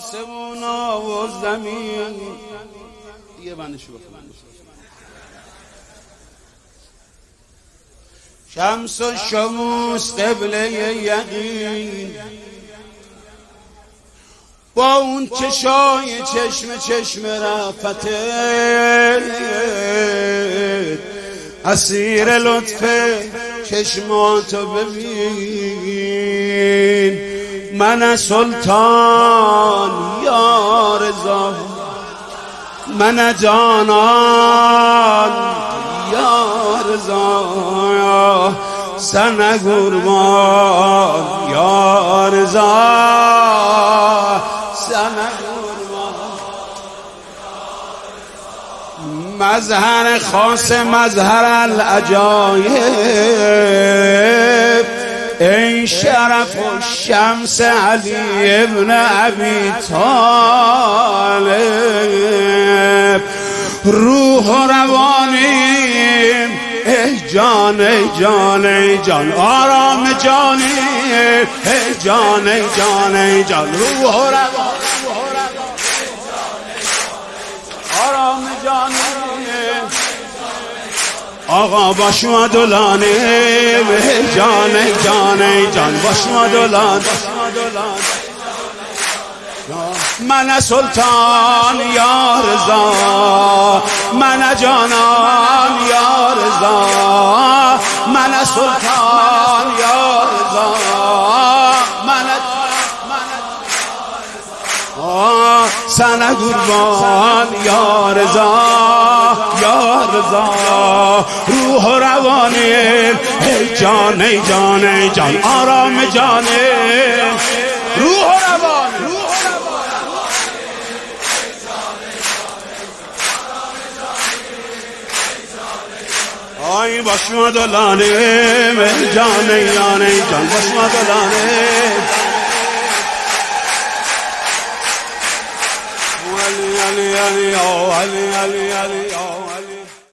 آسمونا و زمین. دیگه بندشو بخونم. شمس و شموس قبله یقین، با اون چشای چشم رفته، اسیر لطف چشماتو ببین. من سلطان یا رضا، من جانان یا رضا، سن قربان یا رضا، سن قربان. مظهر خاص مظهر العجایب، ای شرف و شمس علی ابن ابی طالب. روح و روانیم ای جان ای جان ای جان، آرام جانی ای جان ای جان ای جان، روح و روان آرام جانی. آقا باشما دولانه جان ای جان ای جان، باشما دولانه. من سلطان یا رضا، من جانان یا رضا، من سلطان یا رضا، من سن قربان یا رضا یا رضا. روح و روانیم ای جان ای جان ای جان، آرام جانیم. روح و روان آی باشما دلانیم ای جان ای جان ای جان، باشما دلانیم. علی علی علی علی علی علی